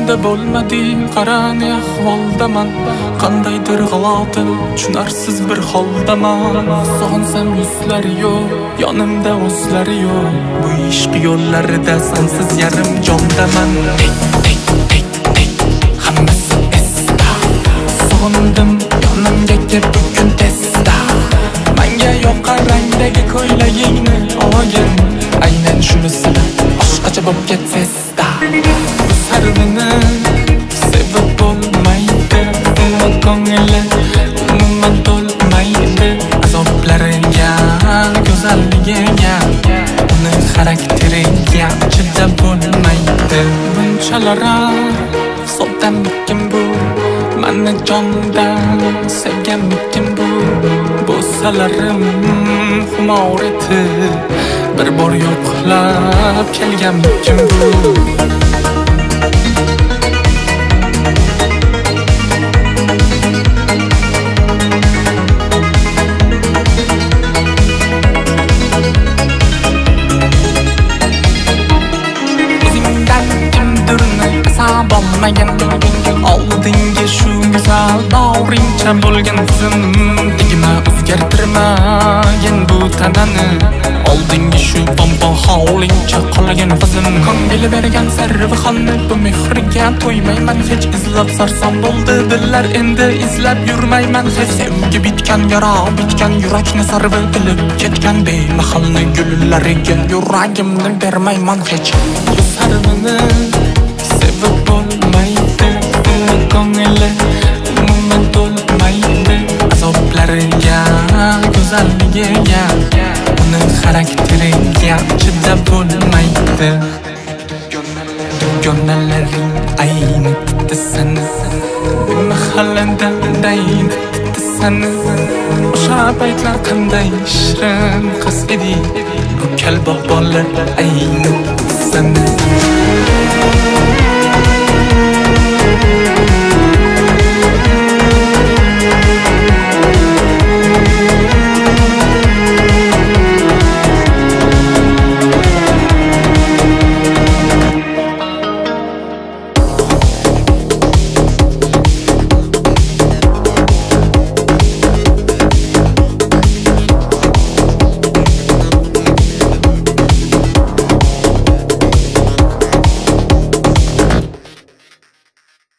sende bo'lmadi, qarani ahvoldaman. Qandaydir g'alati, tushunarsiz bir holdaman. Sog'insam yuzlari yo'q, yonimda o'zlari yo'q. Bu ishq yo'llarida sensiz yarim jondaman. Hammasi esda. Sog'indim, yonimga kel bugun tezda. Menga yoqqan rangdagi ko'ylagingni olgin. Aynan shunisi boshqacha bo'lib ketsesta. Bu sarvini sevib bo'lmaydi, umuman ko'ngli umuman to'lmaydi. Azoblariga, go'zalligiga, uni xarakteriga chidab bo'lmaydi. Bunchalara soddanmikin bu, meni jondan sevganmikin bu. Bo'salarim xumor etib bir bor yo'qlab kelganmikin bu. Bo'lmagan oldinga shu go'zal davringcha bo'lgan qizim. Nigma o'zgartirmagin bu tanani, oldinga shu bomba hovlingcha qolgan qizim. Ko'ngli bergan sarvixonni bu mehriga to'ymayman hech. Izlab sarson bo'ldi dillar, endi izlab yurmayman hech. Sevgi bitgan yara, bitgan yurakni sarvi qilib ketgan bemahalni gullariga yuragimni bermayman hech. Bu sarvini sevib bo'lmaydi, umuman ko'ngli umuman to'lmaydi. Azoblariga, go'zalligiga, uni xarakteriga chidab bo'lmaydi. Dugonalaring ayni seni, bemahallada daydi seni. O'sha paytlar qanday shirin qiz edi, bu kalboqlar ayni seni.